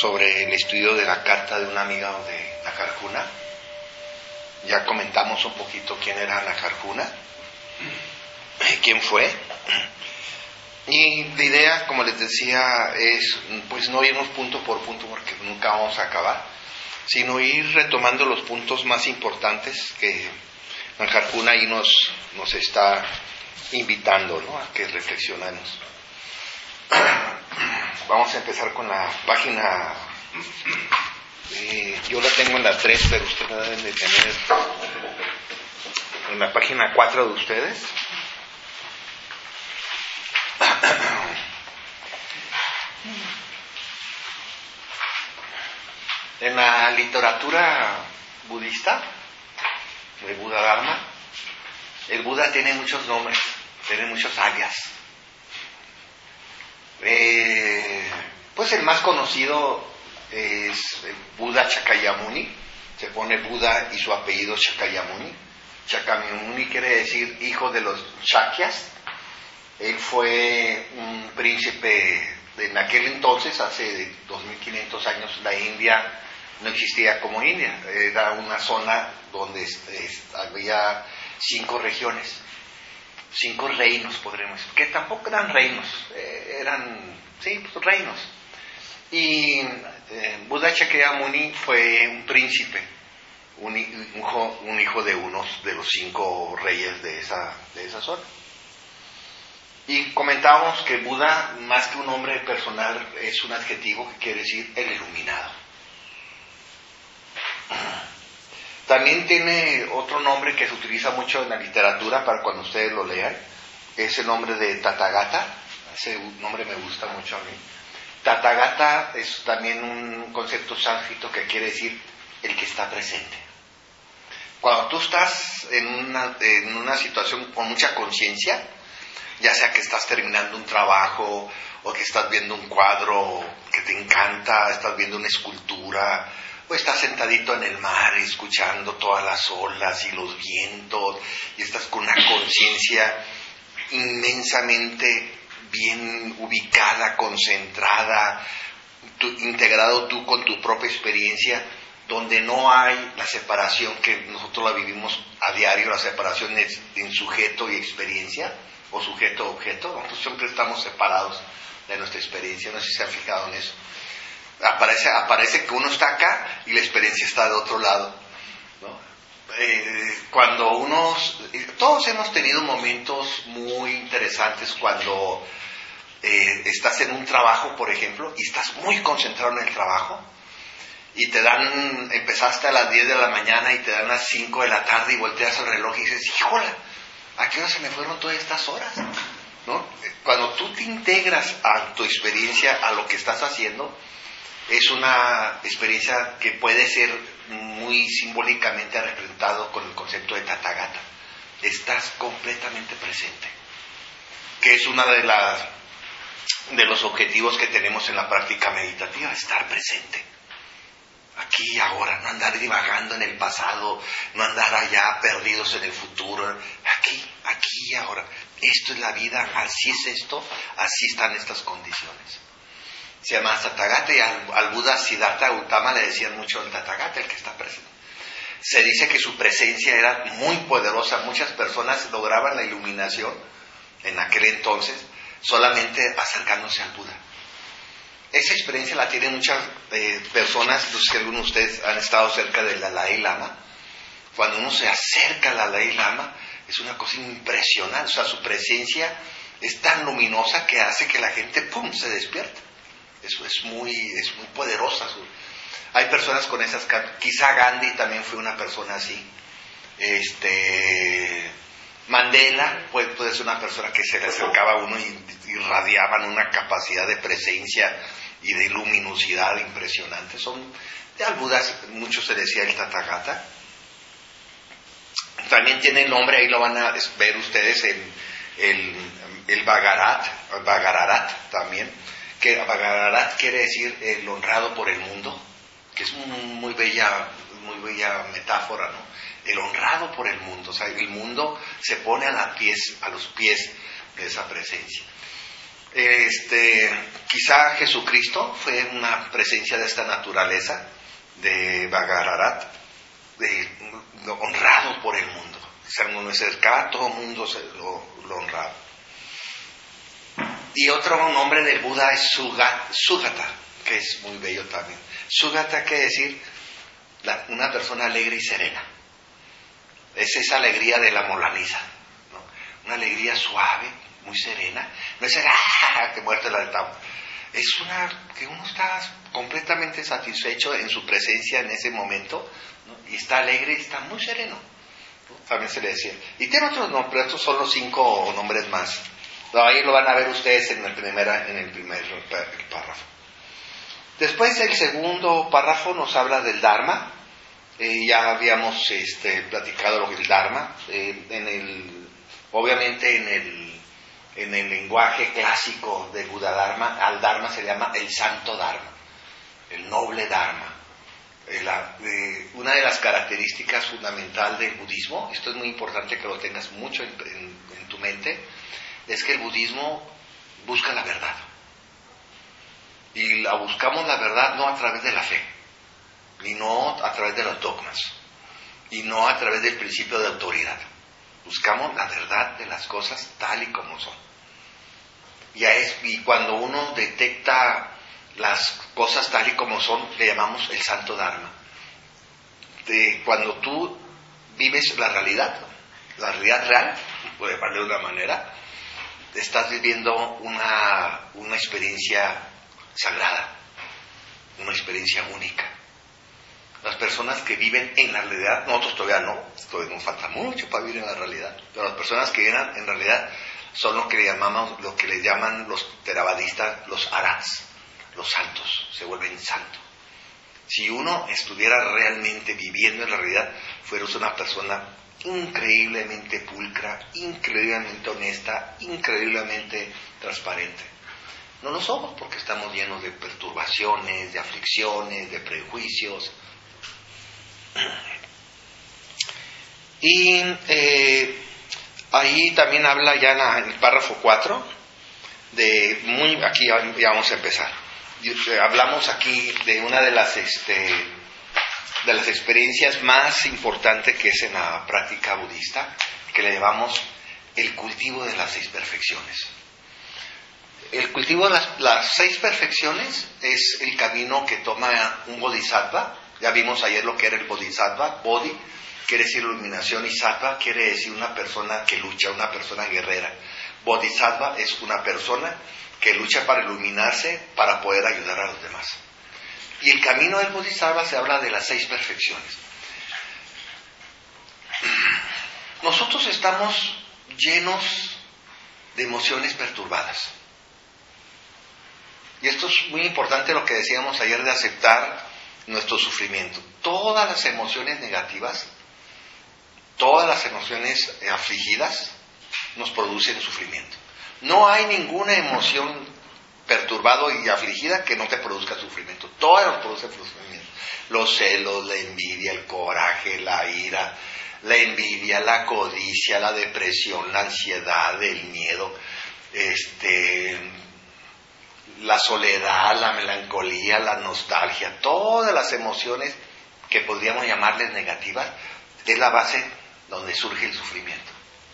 sobre el estudio de la carta de una amiga de Nagarjuna. Ya comentamos un poquito quién era Nagarjuna, quién fue. Y la idea, como les decía, es pues no irnos punto por punto porque nunca vamos a acabar, sino ir retomando los puntos más importantes que Nagarjuna ahí nos está invitando, ¿no?, a que reflexionemos. Vamos a empezar con la página, yo la tengo en la 3, pero ustedes la deben de tener en la página 4 de ustedes. En la literatura budista, de Buda Dharma, el Buda tiene muchos nombres, tiene muchos alias. Pues el más conocido es el Buda Shakyamuni. Se pone Buda y su apellido Shakyamuni. Shakyamuni quiere decir hijo de los Shakyas. Él fue un príncipe en aquel entonces, hace 2500 años. La India no existía como India, era una zona donde había 5 regiones, 5 reinos, podríamos decir, que tampoco eran reinos, eran, sí, pues, reinos. Y Buda Shakyamuni fue un príncipe, un hijo de unos de los 5 reyes de esa zona. Y comentábamos que Buda, más que un nombre personal, es un adjetivo que quiere decir el iluminado. También tiene otro nombre que se utiliza mucho en la literatura para cuando ustedes lo lean, es el nombre de Tathagata. Ese nombre me gusta mucho a mí. Tathagata es también un concepto sánscrito que quiere decir el que está presente. Cuando tú estás en una situación con mucha conciencia, ya sea que estás terminando un trabajo o que estás viendo un cuadro que te encanta, estás viendo una escultura, o estás sentadito en el mar escuchando todas las olas y los vientos y estás con una conciencia inmensamente bien ubicada, concentrada, integrado tú con tu propia experiencia, donde no hay la separación que nosotros la vivimos a diario, la separación en sujeto y experiencia, o sujeto-objeto. Nosotros siempre estamos separados de nuestra experiencia, no sé si se han fijado en eso. Aparece que uno está acá y la experiencia está de otro lado, ¿no? Todos hemos tenido momentos muy interesantes cuando estás en un trabajo, por ejemplo, y estás muy concentrado en el trabajo y empezaste a las 10 de la mañana y te dan las 5 de la tarde y volteas el reloj y dices, híjole, ¿a qué hora se me fueron todas estas horas? ¿No? Cuando tú te integras a tu experiencia, a lo que estás haciendo, es una experiencia que puede ser muy simbólicamente representado con el concepto de Tathagata. Estás completamente presente, que es una de los objetivos que tenemos en la práctica meditativa, estar presente. Aquí y ahora, no andar divagando en el pasado, no andar allá perdidos en el futuro. Aquí y ahora. Esto es la vida, así es esto, así están estas condiciones. Se llama Tathagata y al Buda Siddhartha Gautama le decían mucho el Tathagata, el que está presente. Se dice que su presencia era muy poderosa. Muchas personas lograban la iluminación en aquel entonces solamente acercándose al Buda. Esa experiencia la tienen muchas personas, no sé si algunos de ustedes han estado cerca del Dalai Lama. Cuando uno se acerca al Dalai Lama es una cosa impresionante, o sea, su presencia es tan luminosa que hace que la gente ¡pum!, se despierta. Eso es muy poderosa. Hay personas con esas, quizá Gandhi también fue una persona así. Mandela puede ser una persona que se le acercaba a uno y irradiaban una capacidad de presencia y de luminosidad impresionante. Al Buda mucho se decía el Tathagata. También tiene el nombre, ahí lo van a ver ustedes, el Bhagarath también, que Bhagarath quiere decir el honrado por el mundo, que es muy bella metáfora, ¿no? El honrado por el mundo, o sea, el mundo se pone a los pies de esa presencia. Quizá Jesucristo fue una presencia de esta naturaleza, de Bhagavarat, honrado por el mundo. Quizá no es cercano, todo el mundo lo honraba. Y otro nombre del Buda es Sugata, que es muy bello también. Sugata quiere decir una persona alegre y serena. Es esa alegría de la molaniza, ¿no? Una alegría suave, muy serena. No es el que muerte la del tamo. Es que uno está completamente satisfecho en su presencia en ese momento, ¿no? Y está alegre y está muy sereno, ¿no? También se le decía. Y tiene otros nombres, estos son los 5 nombres más. Ahí lo van a ver ustedes en el primer párrafo. Después el segundo párrafo nos habla del Dharma. Ya habíamos platicado lo que es el Dharma. Obviamente en el lenguaje clásico de Buda Dharma, al Dharma se le llama el Santo Dharma, el noble Dharma. Una de las características fundamentales del budismo, esto es muy importante que lo tengas mucho en tu mente, es que el budismo busca la verdad. Y buscamos la verdad no a través de la fe, y no a través de los dogmas, y no a través del principio de autoridad. Buscamos la verdad de las cosas tal y como son. Y cuando uno detecta las cosas tal y como son, le llamamos el Santo Dharma. Cuando tú vives la realidad real, por llamarle de una manera, estás viviendo una experiencia sagrada, una experiencia única. Las personas que viven en la realidad, nosotros todavía nos falta mucho para vivir en la realidad, pero las personas que viven en realidad son lo que le llaman los theravadistas los arhats, los santos, se vuelven santos. Si uno estuviera realmente viviendo en la realidad, fueras una persona increíblemente pulcra, increíblemente honesta, increíblemente transparente. No lo somos porque estamos llenos de perturbaciones, de aflicciones, de prejuicios. Y ahí también habla ya en el párrafo 4 aquí ya vamos a empezar. Hablamos aquí de una de las experiencias más importantes que es en la práctica budista, que le llamamos el cultivo de las 6 perfecciones. El cultivo de las 6 perfecciones es el camino que toma un bodhisattva. Ya vimos ayer lo que era el bodhisattva. Bodhi quiere decir iluminación y sattva quiere decir una persona que lucha, una persona guerrera. Bodhisattva es una persona que lucha para iluminarse, para poder ayudar a los demás. Y el camino del bodhisattva se habla de las 6 perfecciones. Nosotros estamos llenos de emociones perturbadas. Y esto es muy importante lo que decíamos ayer de aceptar nuestro sufrimiento. Todas las emociones negativas, todas las emociones afligidas nos producen sufrimiento. No hay ninguna emoción perturbada y afligida que no te produzca sufrimiento. Todas nos producen sufrimiento. Los celos, la envidia, el coraje, la ira, la envidia, la codicia, la depresión, la ansiedad, el miedo, la soledad, la melancolía, la nostalgia, todas las emociones que podríamos llamarles negativas, es la base donde surge el sufrimiento.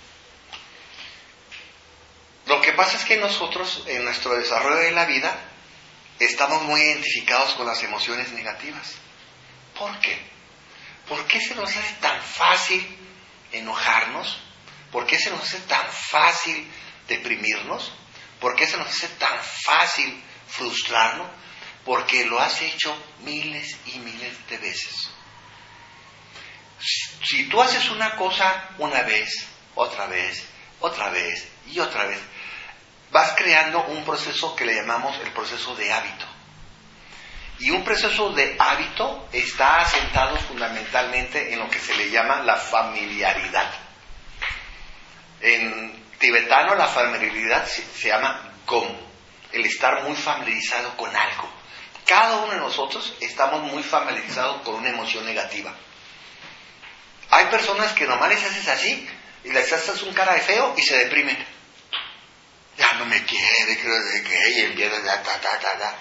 Lo que pasa es que nosotros, en nuestro desarrollo de la vida, estamos muy identificados con las emociones negativas. ¿Por qué? ¿Por qué se nos hace tan fácil enojarnos? ¿Por qué se nos hace tan fácil deprimirnos? ¿Por qué se nos hace tan fácil frustrarnos? Porque lo has hecho miles y miles de veces. Si tú haces una cosa una vez, otra vez, otra vez y otra vez, vas creando un proceso que le llamamos el proceso de hábito. Y un proceso de hábito está asentado fundamentalmente en lo que se le llama la familiaridad. En tibetano la familiaridad se llama gom, el estar muy familiarizado con algo. Cada uno de nosotros estamos muy familiarizados con una emoción negativa. Hay personas que nomás les haces así y les haces un cara de feo y se deprimen. Ya no me quiere, creo que y empieza ta.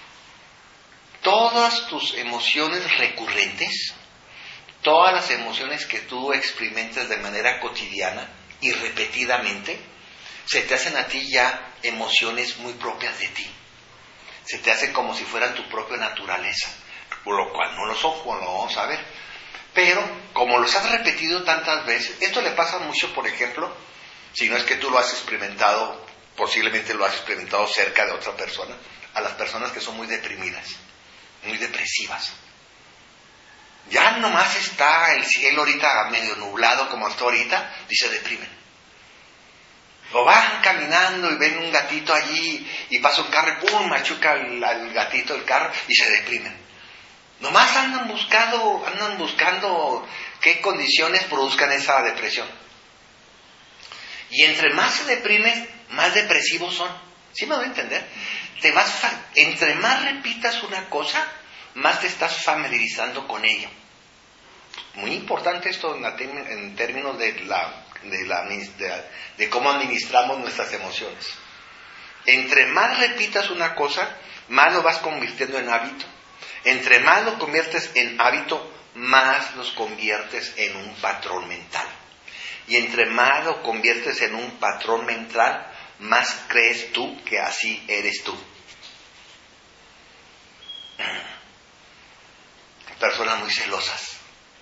Todas tus emociones recurrentes, todas las emociones que tú experimentas de manera cotidiana y repetidamente, se te hacen a ti ya emociones muy propias de ti. Se te hacen como si fueran tu propia naturaleza, por lo cual no lo son, como lo vamos a ver. Pero, como los has repetido tantas veces, esto le pasa mucho, por ejemplo, si no es que tú lo has experimentado, posiblemente lo has experimentado cerca de otra persona, a las personas que son muy deprimidas, muy depresivas. Ya nomás está el cielo ahorita medio nublado como está ahorita, y se deprimen. O van caminando y ven un gatito allí y pasa un carro y ¡pum! Machuca al gatito el carro y se deprimen. Nomás andan buscando qué condiciones produzcan esa depresión. Y entre más se deprimen, más depresivos son. ¿Sí me voy a entender? Entre más repitas una cosa, más te estás familiarizando con ella. Muy importante esto en términos de cómo administramos nuestras emociones. Entre más repitas una cosa, más lo vas convirtiendo en hábito. Entre más lo conviertes en hábito, más los conviertes en un patrón mental. Y entre más lo conviertes en un patrón mental, más crees tú que así eres tú. Personas muy celosas.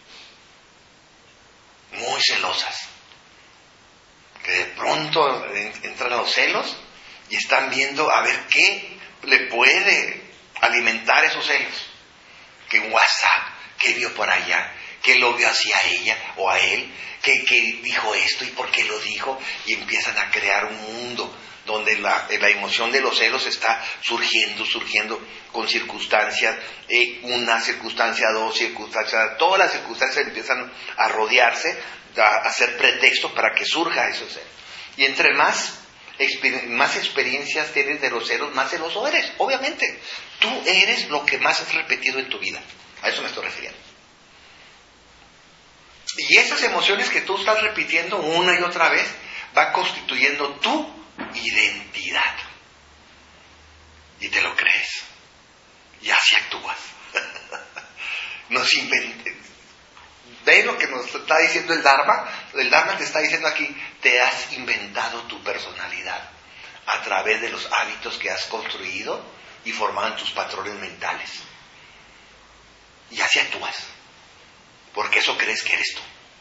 Muy celosas. Que de pronto entran los celos y están viendo a ver qué le puede alimentar esos celos. Que WhatsApp, que vio por allá, que lo vio hacia ella o a él, que dijo esto y por qué lo dijo, y empiezan a crear un mundo donde la emoción de los celos está surgiendo con circunstancias, una circunstancia, dos circunstancias, todas las circunstancias empiezan a rodearse, a hacer pretexto para que surja eso. Y entre más experiencias tienes de los celos, más celoso eres. Obviamente, tú eres lo que más has repetido en tu vida. A eso me estoy refiriendo. Y esas emociones que tú estás repitiendo una y otra vez, van constituyendo tu identidad. Y te lo crees. Y así actúas. Nos inventes. ¿Ves lo que nos está diciendo el Dharma? El Dharma te está diciendo aquí, te has inventado tu personalidad a través de los hábitos que has construido y formado en tus patrones mentales. Y así actúas. Porque eso crees que eres tú.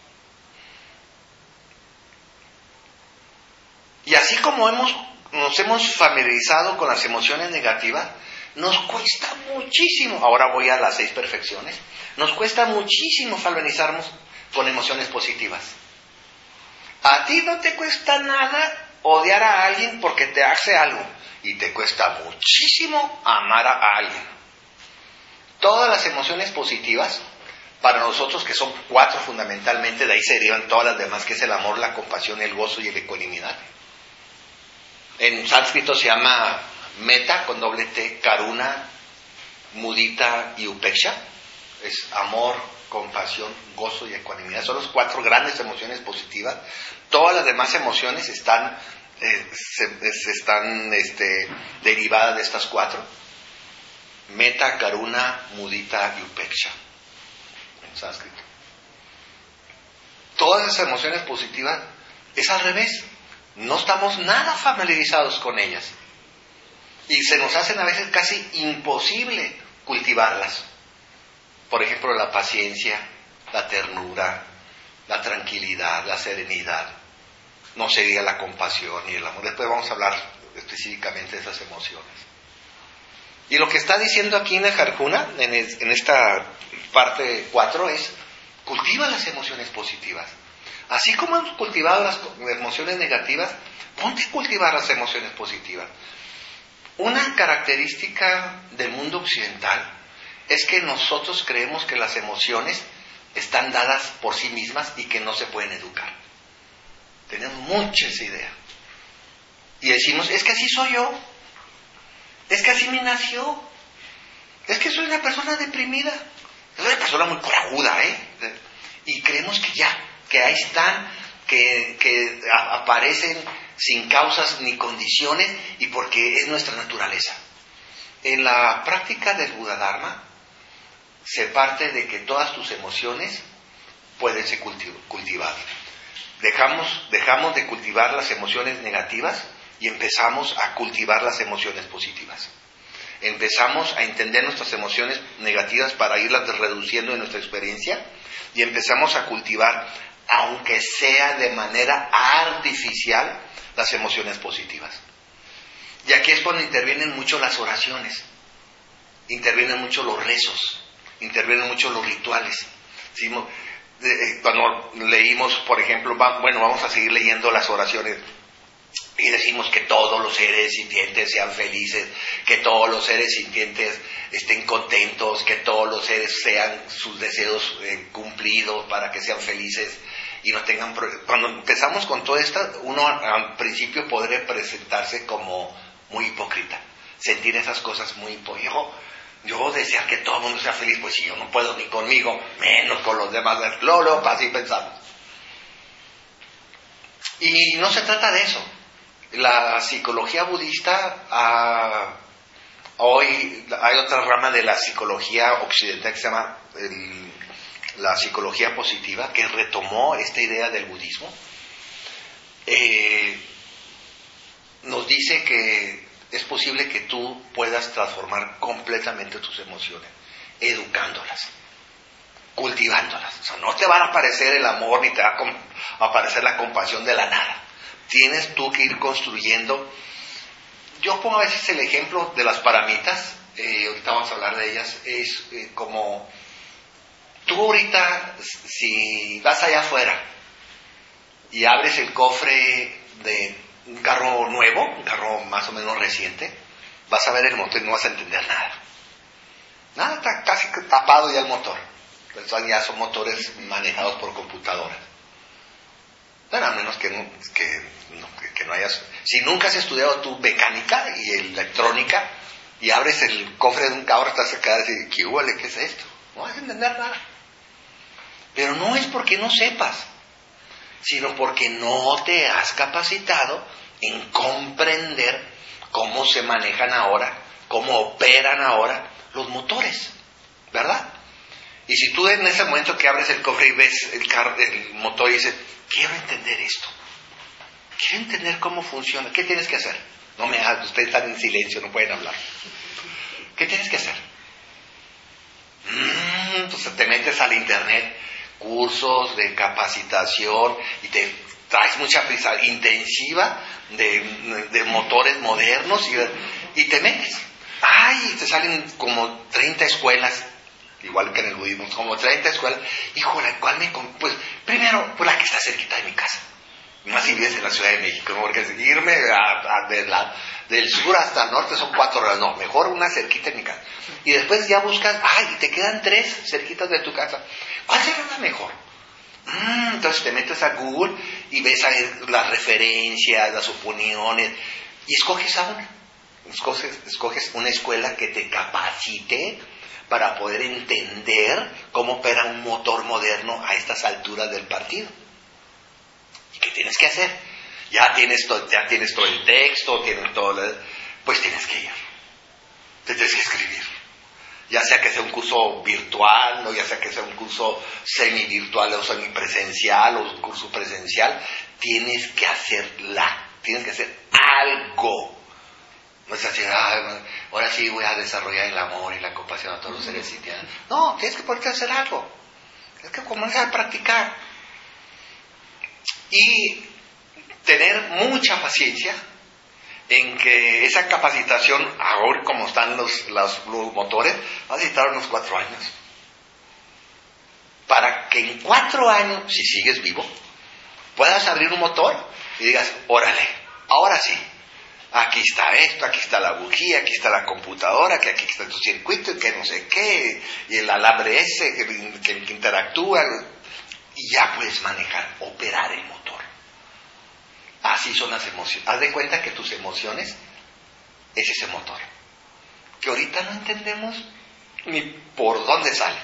Y así como nos hemos familiarizado con las emociones negativas, nos cuesta muchísimo, ahora voy a las 6 perfecciones, nos cuesta muchísimo familiarizarnos con emociones positivas. A ti no te cuesta nada odiar a alguien porque te hace algo, y te cuesta muchísimo amar a alguien. Todas las emociones positivas, para nosotros que son 4 fundamentalmente, de ahí se derivan todas las demás, que es el amor, la compasión, el gozo y la ecuanimidad. En sánscrito se llama metta con doble T, karuna, mudita y upeksha. Es amor, compasión, gozo y ecuanimidad. Son las 4 grandes emociones positivas. Todas las demás emociones están derivadas de estas 4. Metta, karuna, mudita y upeksha. En sánscrito. Todas esas emociones positivas es al revés. No estamos nada familiarizados con ellas. Y se nos hacen a veces casi imposible cultivarlas. Por ejemplo, la paciencia, la ternura, la tranquilidad, la serenidad. No se diga la compasión y el amor. Después vamos a hablar específicamente de esas emociones. Y lo que está diciendo aquí en el Arjuna, en esta parte 4, es: cultiva las emociones positivas. Así como hemos cultivado las emociones negativas, ponte a cultivar las emociones positivas. Una característica del mundo occidental es que nosotros creemos que las emociones están dadas por sí mismas y que no se pueden educar. Tenemos mucha esa idea. Y decimos, es que así soy yo. Es que así me nació. Es que soy una persona deprimida. Soy una persona muy corajuda, Y creemos que ya, que ahí están, que aparecen sin causas ni condiciones y porque es nuestra naturaleza. En la práctica del Buda Dharma se parte de que todas tus emociones pueden ser cultivadas. Dejamos de cultivar las emociones negativas y empezamos a cultivar las emociones positivas. Empezamos a entender nuestras emociones negativas para irlas reduciendo en nuestra experiencia y empezamos a cultivar, aunque sea de manera artificial, las emociones positivas. Y aquí es cuando intervienen mucho las oraciones, intervienen mucho los rezos, intervienen mucho los rituales. ¿Sí? Cuando leímos, por ejemplo, vamos a seguir leyendo las oraciones y decimos que todos los seres sintientes sean felices, que todos los seres sintientes estén contentos, que todos los seres sean sus deseos cumplidos para que sean felices y no tengan problemas. Cuando empezamos con todo esto, uno al principio podría presentarse como muy hipócrita, sentir esas cosas muy hipócritas. Yo desear que todo el mundo sea feliz, pues si yo no puedo ni conmigo, menos con los demás. Luego, así pensamos. Y no se trata de eso. La psicología budista, hoy hay otra rama de la psicología occidental que se llama la psicología positiva, que retomó esta idea del budismo. Nos dice que es posible que tú puedas transformar completamente tus emociones, educándolas, cultivándolas. O sea, no te va a aparecer el amor ni te va a aparecer la compasión de la nada. Tienes tú que ir construyendo. Yo pongo a veces el ejemplo de las paramitas, ahorita vamos a hablar de ellas, es como tú ahorita, si vas allá afuera y abres el cofre de un carro nuevo, un carro más o menos reciente, vas a ver el motor y no vas a entender nada. Nada, está casi tapado ya el motor. Entonces ya son motores manejados por computadoras. Bueno, a menos que no hayas... Si nunca has estudiado tu mecánica y electrónica y abres el cofre de un carro, estás acá y dices, ¿qué es esto? No vas a entender nada. Pero no es porque no sepas, sino porque no te has capacitado en comprender cómo se manejan ahora, cómo operan ahora los motores, ¿verdad? Y si tú en ese momento que abres el cofre y ves el motor y dices, quiero entender esto, quiero entender cómo funciona, ¿qué tienes que hacer? No me hagas, ustedes están en silencio, no pueden hablar. ¿Qué tienes que hacer? Entonces te metes al internet, cursos de capacitación y te traes mucha prisa intensiva de motores modernos y te metes. Te salen como 30 escuelas, igual que en el budismo, como 30 escuelas. Híjole, ¿cuál pues primero, pues la que está cerquita de mi casa. Más si vives en la Ciudad de México, ¿no? Porque irme del sur hasta el norte son 4 horas. No, mejor una cerquita de mi casa. Y después ya buscas, y te quedan 3 cerquitas de tu casa. ¿Cuál será la mejor? Entonces te metes a Google y ves las referencias, las opiniones, y escoges a una. Escoges una escuela que te capacite para poder entender cómo opera un motor moderno a estas alturas del partido. ¿Y qué tienes que hacer? Ya tienes todo el texto, pues tienes que ir. Te tienes que escribir. Ya sea que sea un curso virtual, o ya sea que sea un curso semi-virtual o semi-presencial, o un curso presencial, tienes que hacer algo. No es así, ahora sí voy a desarrollar el amor y la compasión a todos los seres sintientes. No, tienes que ponerte a hacer algo. Tienes que comenzar a practicar. Y tener mucha paciencia en que esa capacitación, ahora como están los motores, va a necesitar unos 4 años. Para que en 4 años, si sigues vivo, puedas abrir un motor y digas, órale, ahora sí, aquí está esto, aquí está la bujía, aquí está la computadora, que aquí está tu circuito, y que no sé qué, y el alambre ese que interactúa, y ya puedes operar el motor. Así son las emociones. Haz de cuenta que tus emociones es ese motor, que ahorita no entendemos ni por dónde sale.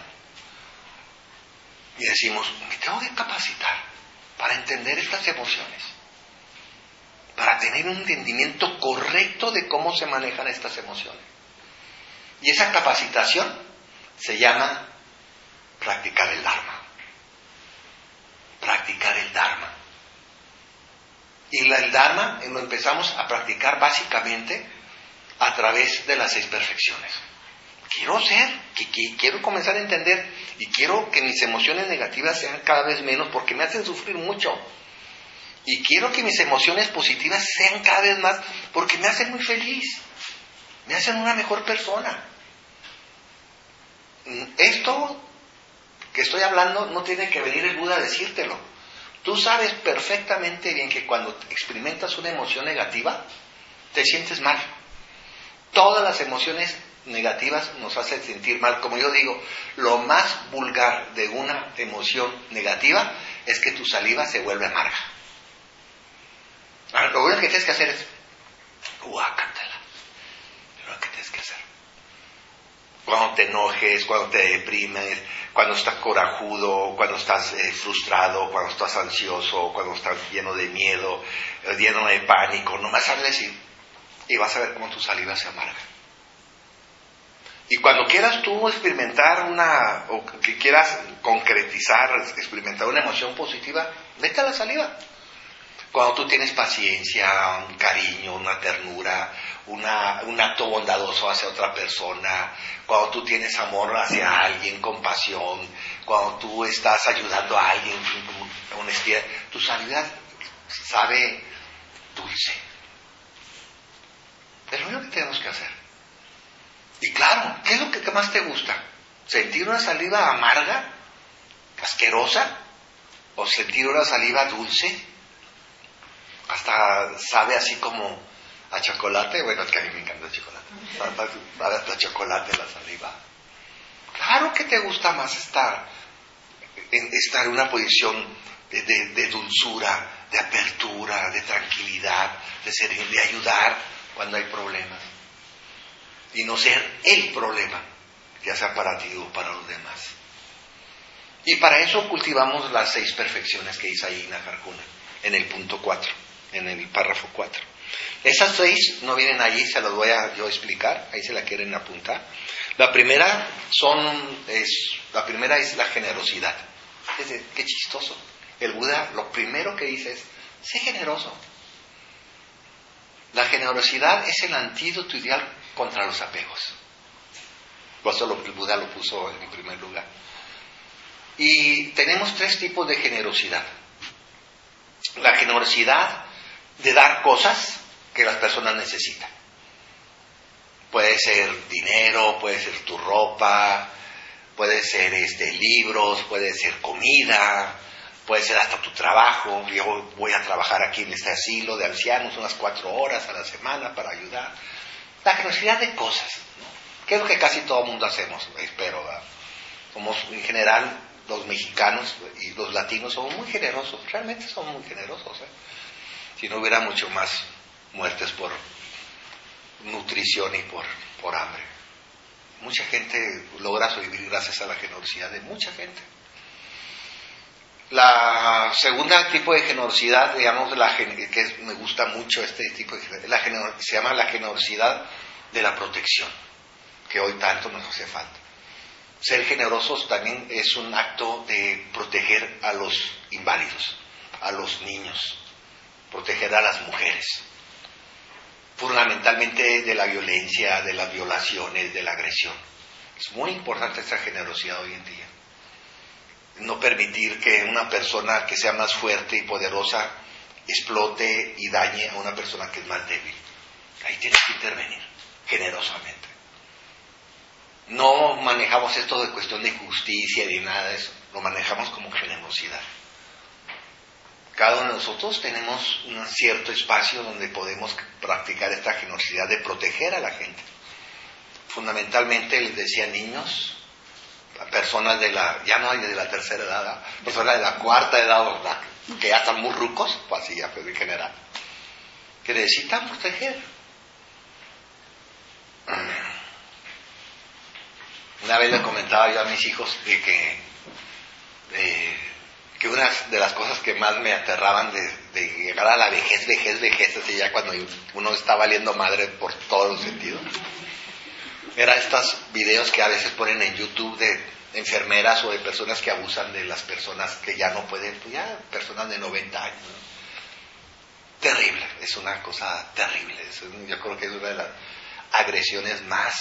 Y decimos, me tengo que capacitar para entender estas emociones, para tener un entendimiento correcto de cómo se manejan estas emociones. Y esa capacitación se llama practicar el Dharma. Practicar el Dharma. Y el Dharma lo empezamos a practicar básicamente a través de las 6 perfecciones. Quiero comenzar a entender y quiero que mis emociones negativas sean cada vez menos porque me hacen sufrir mucho. Y quiero que mis emociones positivas sean cada vez más porque me hacen muy feliz. Me hacen una mejor persona. Esto que estoy hablando no tiene que venir el Buda a decírtelo. Tú sabes perfectamente bien que cuando experimentas una emoción negativa, te sientes mal. Todas las emociones negativas nos hacen sentir mal. Como yo digo, lo más vulgar de una emoción negativa es que tu saliva se vuelve amarga. Ahora, lo único que tienes que hacer es guácatela. Es lo que tienes que hacer. Cuando te enojes, cuando te deprimes, cuando estás corajudo, cuando estás frustrado, cuando estás ansioso, cuando estás lleno de miedo, lleno de pánico, nomás hables y vas a ver cómo tu saliva se amarga. Y cuando quieras tú experimentar o que quieras concretizar, experimentar una emoción positiva, vete a la saliva. Cuando tú tienes paciencia, un cariño, una ternura, un acto bondadoso hacia otra persona, cuando tú tienes amor hacia alguien, compasión, cuando tú estás ayudando a alguien con honestidad, tu saliva sabe dulce. Es lo único que tenemos que hacer. Y claro, ¿qué es lo que más te gusta? ¿Sentir una saliva amarga, asquerosa? ¿O sentir una saliva dulce? Hasta sabe así como a chocolate. Bueno, es que a mí me encanta el chocolate. Sabe a chocolate la saliva. Claro que te gusta más estar en una posición de dulzura, de apertura, de tranquilidad, de ayudar cuando hay problemas. Y no ser el problema, ya sea para ti o para los demás. Y para eso cultivamos las 6 perfecciones que dice ahí Nagarjuna, en el punto 4, en el párrafo 4. Esas 6 no vienen allí, se las voy a yo explicar, ahí se la quieren apuntar. La primera es la generosidad. Qué chistoso. El Buda lo primero que dice es, sé generoso. La generosidad es el antídoto ideal contra los apegos. Por eso el Buda lo puso en primer lugar. Y tenemos 3 tipos de generosidad. La generosidad de dar cosas que las personas necesitan. Puede ser dinero, puede ser tu ropa, puede ser libros, puede ser comida, puede ser hasta tu trabajo. Yo voy a trabajar aquí en este asilo de ancianos unas 4 horas a la semana para ayudar. La generosidad de cosas, ¿no? Que es lo que casi todo el mundo hacemos, espero, ¿verdad? Somos, en general, los mexicanos y los latinos somos muy generosos, realmente somos muy generosos, ¿eh? Si no hubiera mucho más muertes por nutrición y por hambre. Mucha gente logra sobrevivir gracias a la generosidad de mucha gente. La segunda tipo de generosidad, digamos, me gusta mucho este tipo de generosidad, se llama la generosidad de la protección, que hoy tanto nos hace falta. Ser generosos también es un acto de proteger a los inválidos, a los niños, proteger a las mujeres, fundamentalmente de la violencia, de las violaciones, de la agresión. Es muy importante esta generosidad hoy en día. No permitir que una persona que sea más fuerte y poderosa explote y dañe a una persona que es más débil. Ahí tienes que intervenir generosamente. No manejamos esto de cuestión de justicia ni nada de eso, lo manejamos como generosidad. Cada uno de nosotros tenemos un cierto espacio donde podemos practicar esta generosidad de proteger a la gente. Fundamentalmente, les decía, niños, personas ya no hay de la tercera edad, personas de la cuarta edad, ¿verdad? Que ya están muy rucos, pues así ya, pero en general, que necesitan proteger. Una vez le comentaba yo a mis hijos de que que una de las cosas que más me aterraban de llegar a la vejez, así ya cuando uno está valiendo madre por todos los sentidos, era estos videos que a veces ponen en YouTube de enfermeras o de personas que abusan de las personas que ya no pueden, pues ya personas de 90 años, ¿no? Terrible, es una cosa terrible. Yo creo que es una de las agresiones más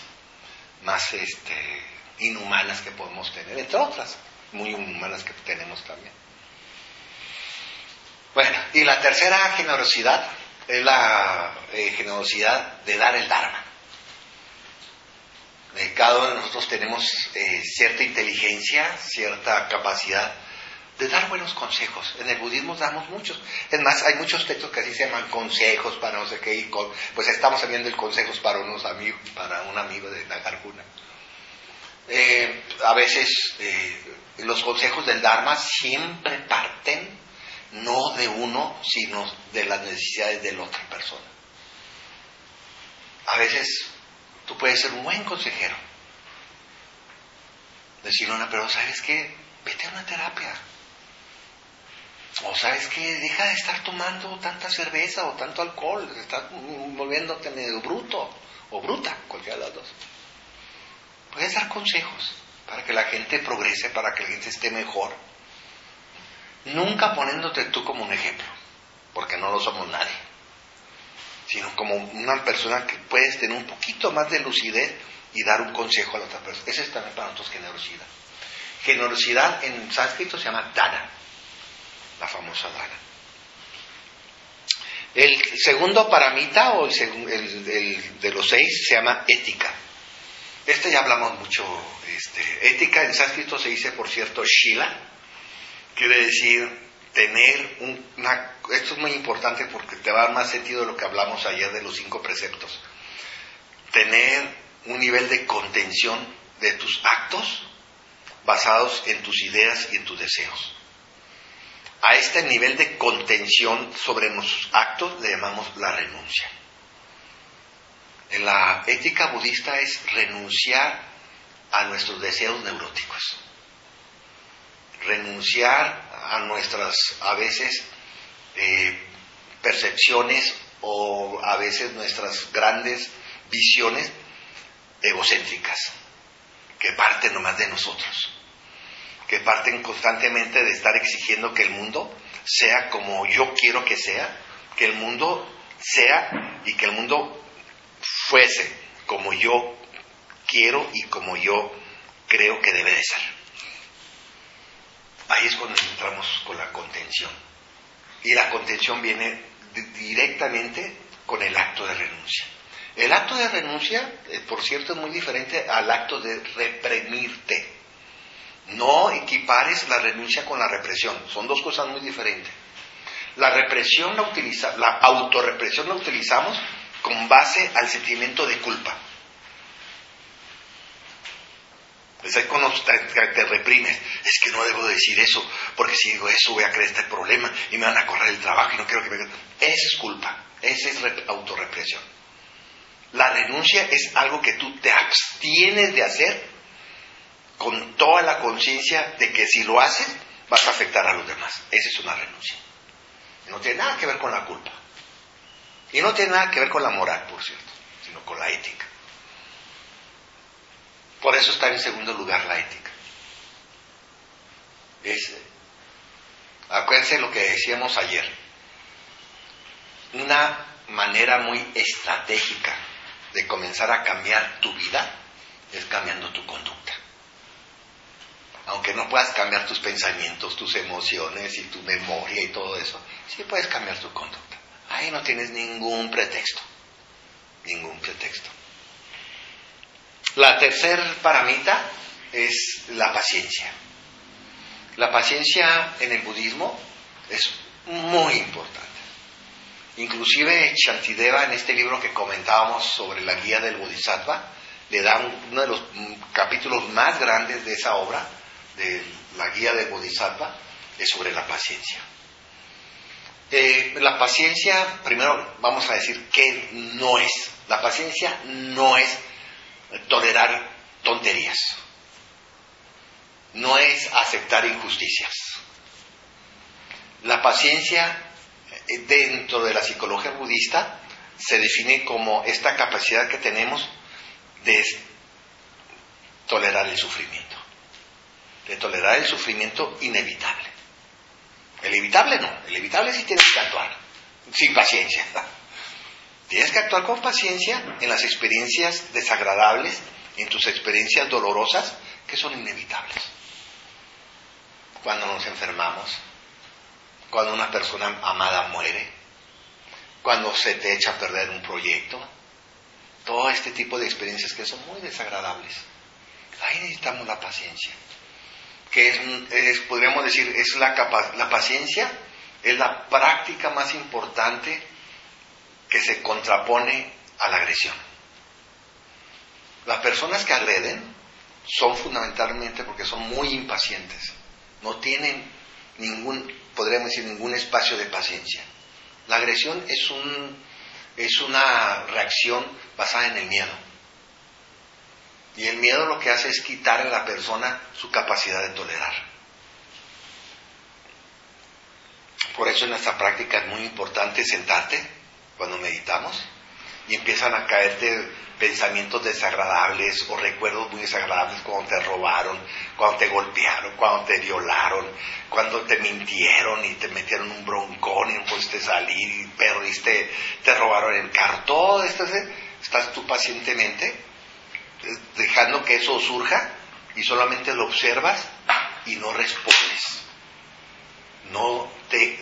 inhumanas que podemos tener, entre otras muy inhumanas que tenemos también. Bueno, y la tercera generosidad es la generosidad de dar el Dharma. Cada uno de nosotros tenemos cierta inteligencia, cierta capacidad de dar buenos consejos. En el budismo damos muchos. Es más, hay muchos textos que así se llaman consejos para no sé qué, y pues estamos viendo el consejos para unos amigos, para un amigo de Nagarjuna. A veces los consejos del Dharma siempre parten no de uno, sino de las necesidades de la otra persona. A veces tú puedes ser un buen consejero, decirle a una persona, ¿sabes qué? Vete a una terapia. O ¿sabes qué? Deja de estar tomando tanta cerveza o tanto alcohol, estás volviéndote medio bruto o bruta, cualquiera de las dos. Puedes dar consejos para que la gente progrese, para que la gente esté mejor. Nunca poniéndote tú como un ejemplo, porque no lo somos nadie, sino como una persona que puedes tener un poquito más de lucidez y dar un consejo a la otra persona. Esa es también para nosotros generosidad. Generosidad en sánscrito se llama dana, la famosa dana. El segundo paramita, o el de los 6, se llama ética. Ya hablamos mucho. Ética en sánscrito se dice, por cierto, shila. Quiere decir tener esto es muy importante porque te va a dar más sentido de lo que hablamos ayer de los 5 preceptos. Tener un nivel de contención de tus actos basados en tus ideas y en tus deseos. A este nivel de contención sobre nuestros actos le llamamos la renuncia. En la ética budista es renunciar a nuestros deseos neuróticos. Renunciar a nuestras, a veces, percepciones o a veces nuestras grandes visiones egocéntricas, que parten nomás de nosotros, que parten constantemente de estar exigiendo que el mundo sea como yo quiero que el mundo sea y que el mundo fuese como yo quiero y como yo creo que debe de ser. Ahí es cuando entramos con la contención. Y la contención viene directamente con el acto de renuncia. El acto de renuncia, por cierto, es muy diferente al acto de reprimirte. No equipares la renuncia con la represión. Son dos cosas muy diferentes. La represión la autorrepresión la utilizamos con base al sentimiento de culpa. Es ahí cuando te reprimes. Es que no debo decir eso, porque si digo eso voy a crear este problema y me van a correr el trabajo y no quiero que me... Esa es culpa, esa es autorrepresión. La renuncia es algo que tú te abstienes de hacer con toda la conciencia de que si lo haces vas a afectar a los demás. Esa es una renuncia. Y no tiene nada que ver con la culpa. Y no tiene nada que ver con la moral, por cierto, sino con la ética. Por eso está en segundo lugar la ética. Acuérdense lo que decíamos ayer. Una manera muy estratégica de comenzar a cambiar tu vida es cambiando tu conducta. Aunque no puedas cambiar tus pensamientos, tus emociones y tu memoria y todo eso, sí puedes cambiar tu conducta. Ahí no tienes ningún pretexto. Ningún pretexto. La tercer paramita es la paciencia. La paciencia en el budismo es muy importante. Inclusive Shantideva, en este libro que comentábamos sobre la guía del Bodhisattva, le da uno de los capítulos más grandes de esa obra, de la guía del Bodhisattva, es sobre la paciencia. La paciencia, primero vamos a decir qué no es. La paciencia no es tolerar tonterías, no es aceptar injusticias, paciencia dentro de la psicología budista se define como esta capacidad que tenemos de tolerar el sufrimiento. De tolerar el sufrimiento inevitable. El evitable no. El evitable sí tienes que actuar. Sin paciencia. Tienes que actuar con paciencia en las experiencias desagradables, en tus experiencias dolorosas, que son inevitables. Cuando nos enfermamos, cuando una persona amada muere, cuando se te echa a perder un proyecto, todo este tipo de experiencias que son muy desagradables. Ahí necesitamos la paciencia. Que podríamos decir, es la paciencia es la práctica más importante que se contrapone a la agresión. Las personas que agreden son fundamentalmente porque son muy impacientes. No tienen podríamos decir, ningún espacio de paciencia. La agresión es una reacción basada en el miedo. Y el miedo lo que hace es quitar a la persona su capacidad de tolerar. Por eso en nuestra práctica es muy importante sentarte cuando meditamos y empiezan a caerte pensamientos desagradables o recuerdos muy desagradables cuando te robaron, cuando te golpearon, cuando te violaron, cuando te mintieron y te metieron un broncón y no pudiste salir y perdiste, te robaron el carro. Todo esto estás tú pacientemente dejando que eso surja y solamente lo observas y no respondes. No te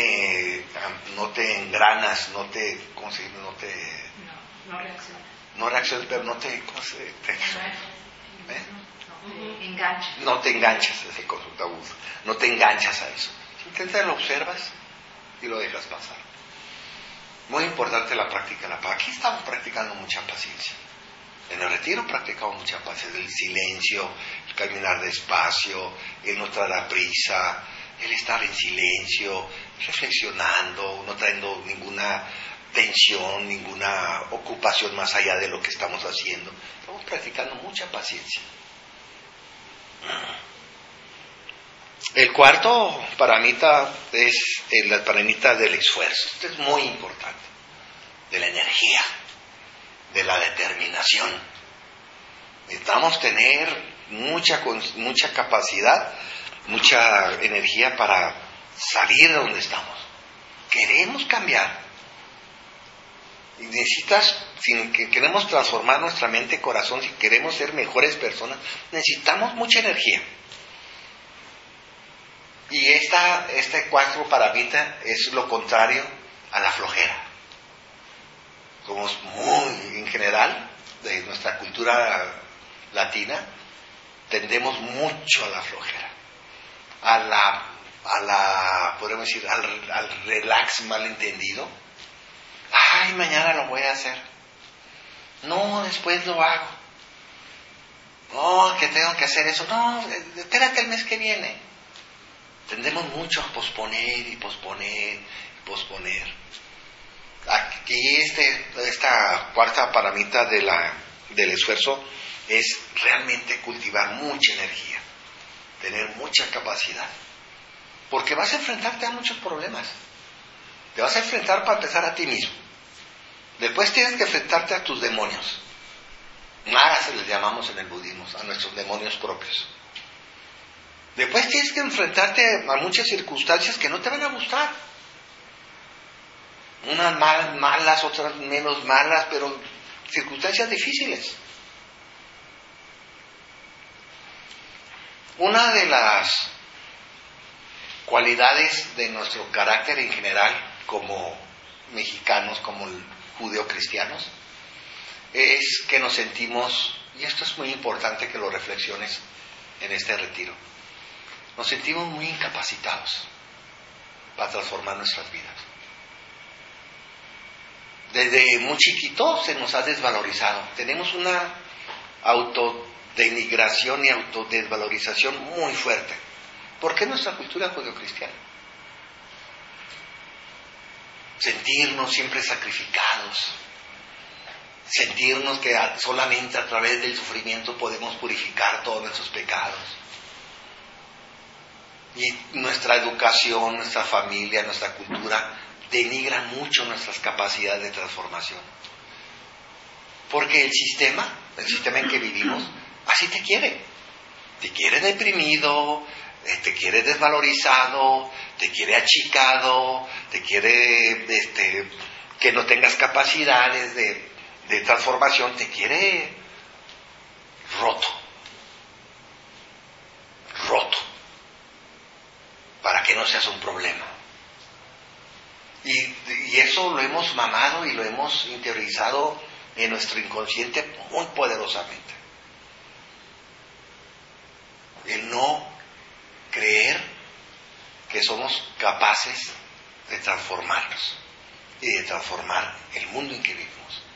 engranas, ¿cómo se dice? No reaccionas. No reaccionas, pero no te, ¿cómo se dice? Enganchas. No te enganchas, ese consulta abuso. No te enganchas a eso. Simplemente lo observas y lo dejas pasar. Muy importante la práctica. Aquí estamos practicando mucha paciencia. En el retiro practicamos mucha paciencia. El silencio, el caminar despacio, el no traer la prisa, el estar en silencio, reflexionando, no trayendo ninguna tensión, ninguna ocupación más allá de lo que estamos haciendo. Estamos practicando mucha paciencia. El cuarto paramita es el paramita del esfuerzo. Esto es muy importante. De la energía, de la determinación. Necesitamos tener mucha capacidad, mucha energía para salir de donde estamos. Queremos cambiar. Y si queremos transformar nuestra mente y corazón, si queremos ser mejores personas, necesitamos mucha energía. Y este cuarto paramita es lo contrario a la flojera. Somos en general, de nuestra cultura latina, tendemos mucho a la flojera, podemos decir, al relax mal entendido. Ay, mañana lo voy a hacer. No, después lo hago. No, que tengo que hacer eso. No, espérate el mes que viene. Tendemos mucho a posponer y posponer y posponer. Aquí esta cuarta paramita del esfuerzo es realmente cultivar mucha energía, tener mucha capacidad, porque vas a enfrentarte a muchos problemas. Te vas a enfrentar para empezar a ti mismo. Después tienes que enfrentarte a tus demonios. Maras se les llamamos en el budismo, a nuestros demonios propios. Después tienes que enfrentarte a muchas circunstancias que no te van a gustar. Unas malas, otras menos malas, pero circunstancias difíciles. Una de las cualidades de nuestro carácter en general, como mexicanos, como judeocristianos, es que nos sentimos, y esto es muy importante que lo reflexiones en este retiro, nos sentimos muy incapacitados para transformar nuestras vidas. Desde muy chiquito se nos ha desvalorizado. Tenemos una autodenigración y autodesvalorización muy fuerte. ¿Por qué nuestra cultura judeocristiana? Sentirnos siempre sacrificados. Sentirnos que solamente a través del sufrimiento podemos purificar todos nuestros pecados. Y nuestra educación, nuestra familia, nuestra cultura denigra mucho nuestras capacidades de transformación. Porque el sistema en que vivimos, así te quiere. Te quiere deprimido, te quiere desvalorizado, te quiere achicado, te quiere que no tengas capacidades de transformación, te quiere roto, para que no seas un problema. Y eso lo hemos mamado y lo hemos interiorizado en nuestro inconsciente muy poderosamente. El no creer que somos capaces de transformarnos y de transformar el mundo en que vivimos.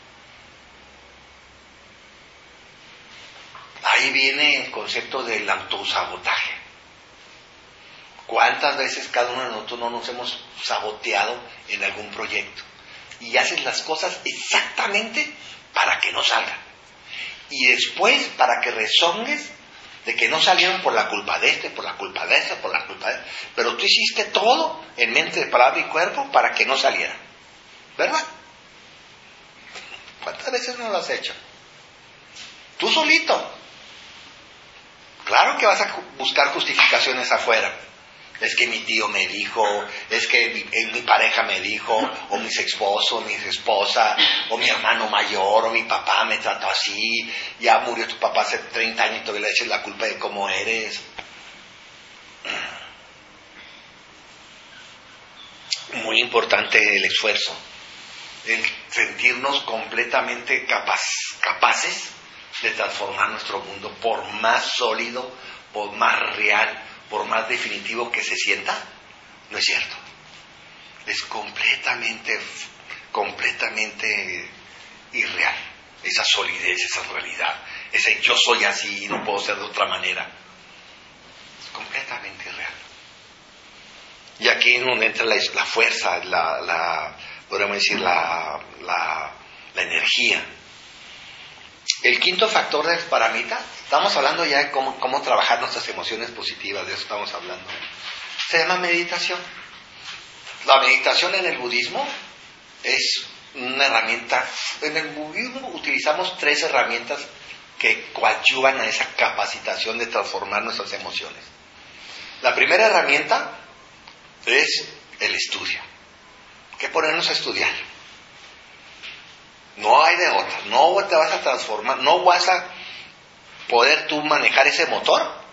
Ahí viene el concepto del autosabotaje. ¿Cuántas veces cada uno de nosotros no nos hemos saboteado en algún proyecto? Y haces las cosas exactamente para que no salgan. Y después, para que rezongues de que no salieron por la culpa de por la culpa de por la culpa de pero tú hiciste todo en mente, palabra y cuerpo para que no salieran. ¿Verdad? ¿Cuántas veces no lo has hecho? Tú solito. Claro que vas a buscar justificaciones afuera. Es que mi tío me dijo, es que mi pareja me dijo, o mis esposos, mi esposa, o mi hermano mayor, o mi papá me trató así, ya murió tu papá hace 30 años y todavía le eches la culpa de cómo eres. Muy importante el esfuerzo, el sentirnos completamente capaces de transformar nuestro mundo, por más sólido, por más real, por más definitivo que se sienta. No es cierto. Es completamente irreal. Esa solidez, esa realidad, ese yo soy así y no puedo ser de otra manera. Es completamente irreal. Y aquí es donde entra la fuerza, podríamos decir, la energía. El quinto factor del paramita, estamos hablando ya de cómo trabajar nuestras emociones positivas, de eso estamos hablando. Se llama meditación. La meditación en el budismo es una herramienta. En el budismo utilizamos 3 herramientas que coadyuvan a esa capacitación de transformar nuestras emociones. La primera herramienta es el estudio. Hay que ponernos a estudiar. No hay de otra. No te vas a transformar, no vas a poder tú manejar ese motor